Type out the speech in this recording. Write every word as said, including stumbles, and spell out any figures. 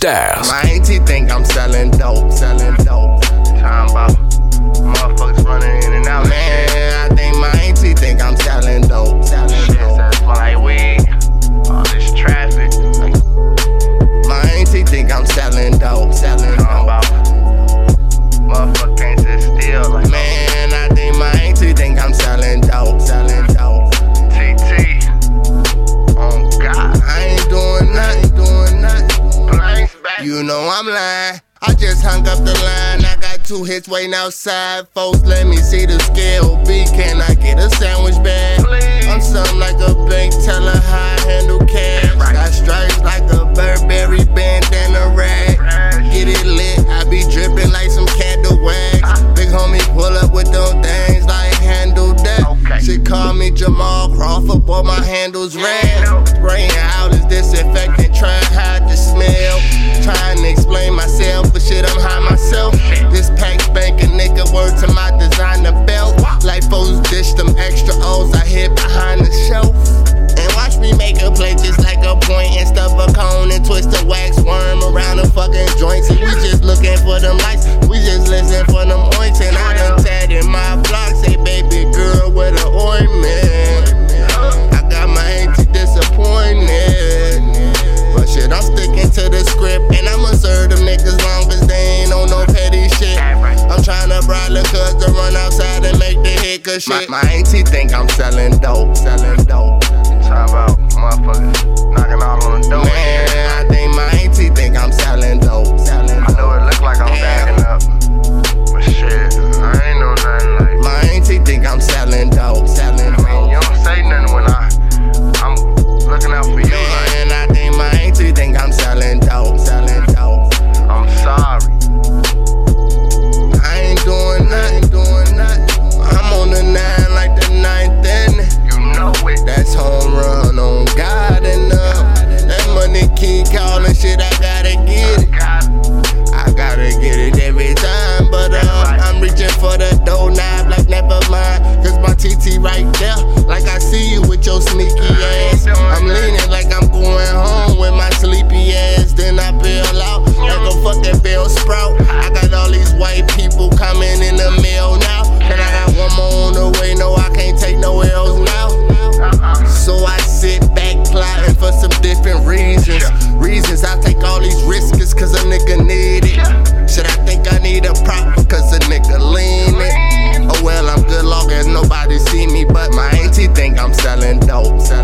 Styles. My auntie think I'm selling dope, selling dope. Talking about motherfuckers running in and out. Man, I think my auntie think I'm selling dope, selling Shit, dope. so it's like weed. All this traffic. My auntie think I'm selling dope, selling Talking dope. about motherfucker can't sit still. Like Man, I think my auntie think I'm selling dope, selling dope. T T. Oh God. I ain't doing nothing, doing nothing. Blanks back. You know I'm lying. I just hung up the line. I got two hits waiting outside. Folks, let me see the scale. B, can I get a sandwich bag? Please. I'm something like a bank teller, how I handle cash. Right. Got stripes like a Burberry bandana rag. Get it lit, I be dripping like some candle wax. Big homie pull up with them things like handle that. Okay. She call me Jamal Crawford, boy my handle's red. Spraying out is disinfectant, trying to hide the smell. Trying to explain myself, but shit I'm high myself. This pack spank a nigga, word to my designer belt. Like foes dish them extra O's I hid behind the shelf. And watch me make a play just like a point and stuff a cone and twist a wax worm around the fucking joints. And we just looking for them lights, we just listen for them oints. And I done tatted my block, say baby girl with an ointment. I got my auntie disappointed, but shit I'm sticking to the script and I'ma serve them niggas long as they ain't on no petty shit. I'm tryna bribe the cuz to run outside and make the hit cause shit. My, my auntie think I'm selling dope, selling dope. Talking about motherfuckers knocking all on the door. Man, I think my auntie think I'm selling dope, selling I dope. know it look like I'm backing up, but shit, I ain't know nothing like. My auntie think I'm selling dope, selling I mean, dope. you don't say nothing when I, I'm looking out for you. Like, Man, I think my auntie think I'm selling dope, selling dope. I'm sorry. I ain't doing nothing, doing nothing. I'm on the nine like the ninth inning. You know it. That's home run on God enough. That money keep calling, shit, I gotta get it. God, I gotta get it every time, but uh, I'm reaching for the doorknob like never mind. Cause my T T right there, like I see you with your sneaky ass. I'm leaning like I'm going home with my sleepy ass. Then I bail out like a fucking bell sprout. I got all these white people coming in the mail now. And I got one more on the way, no I can't take no L's now. So I sit back plotting for some different reasons. Reasons I take all these risks cause a nigga need it. Should I think I need a prop cause a nigga lean it? Oh well, I'm good long as nobody see me, but my auntie think I'm selling dope.